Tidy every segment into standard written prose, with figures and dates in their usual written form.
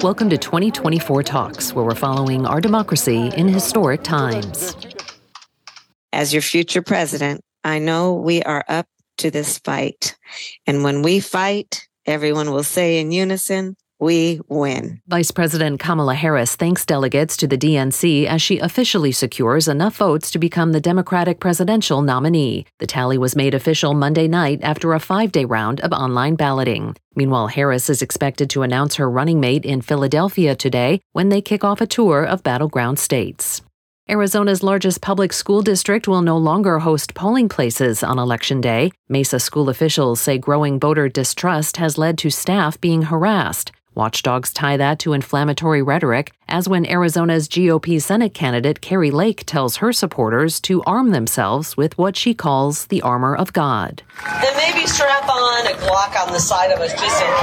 Welcome to 2024 Talks, where we're following our democracy in historic times. As your future president, I know we are up to this fight. And when we fight, everyone will say in unison, we win. Vice President Kamala Harris thanks delegates to the DNC as she officially secures enough votes to become the Democratic presidential nominee. The tally was made official Monday night after a 5-day round of online balloting. Meanwhile, Harris is expected to announce her running mate in Philadelphia today when they kick off a tour of battleground states. Arizona's largest public school district will no longer host polling places on Election Day. Mesa school officials say growing voter distrust has led to staff being harassed. Watchdogs tie that to inflammatory rhetoric, as when Arizona's GOP Senate candidate Kari Lake tells her supporters to arm themselves with what she calls the armor of God. Then maybe strap on a Glock on the side of us just in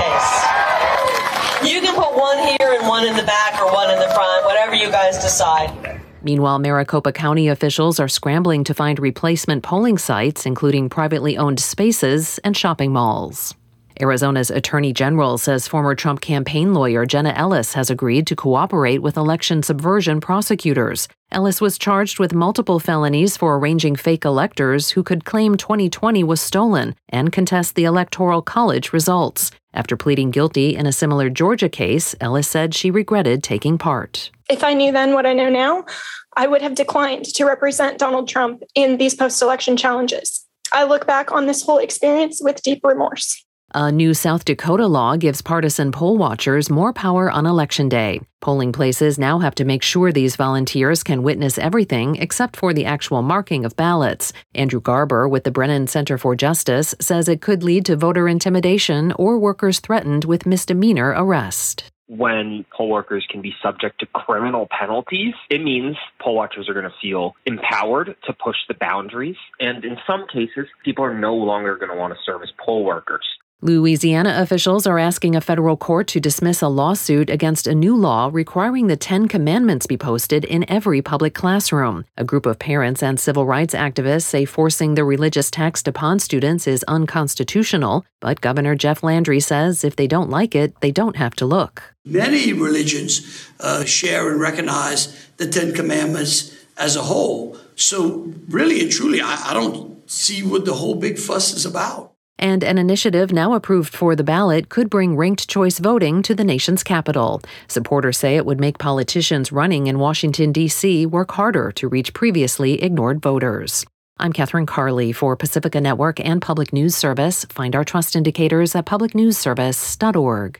case. You can put one here and one in the back or one in the front, whatever you guys decide. Meanwhile, Maricopa County officials are scrambling to find replacement polling sites, including privately owned spaces and shopping malls. Arizona's Attorney General says former Trump campaign lawyer Jenna Ellis has agreed to cooperate with election subversion prosecutors. Ellis was charged with multiple felonies for arranging fake electors who could claim 2020 was stolen and contest the Electoral College results. After pleading guilty in a similar Georgia case, Ellis said she regretted taking part. If I knew then what I know now, I would have declined to represent Donald Trump in these post-election challenges. I look back on this whole experience with deep remorse. A new South Dakota law gives partisan poll watchers more power on Election Day. Polling places now have to make sure these volunteers can witness everything except for the actual marking of ballots. Andrew Garber with the Brennan Center for Justice says it could lead to voter intimidation or workers threatened with misdemeanor arrest. When poll workers can be subject to criminal penalties, it means poll watchers are going to feel empowered to push the boundaries. And in some cases, people are no longer going to want to serve as poll workers. Louisiana officials are asking a federal court to dismiss a lawsuit against a new law requiring the 10 Commandments be posted in every public classroom. A group of parents and civil rights activists say forcing the religious text upon students is unconstitutional, but Governor Jeff Landry says if they don't like it, they don't have to look. Many religions share and recognize the 10 Commandments as a whole. So really and truly, I don't see what the whole big fuss is about. And an initiative now approved for the ballot could bring ranked choice voting to the nation's capital. Supporters say it would make politicians running in Washington, D.C. work harder to reach previously ignored voters. I'm Catherine Carley for Pacifica Network and Public News Service. Find our trust indicators at publicnewsservice.org.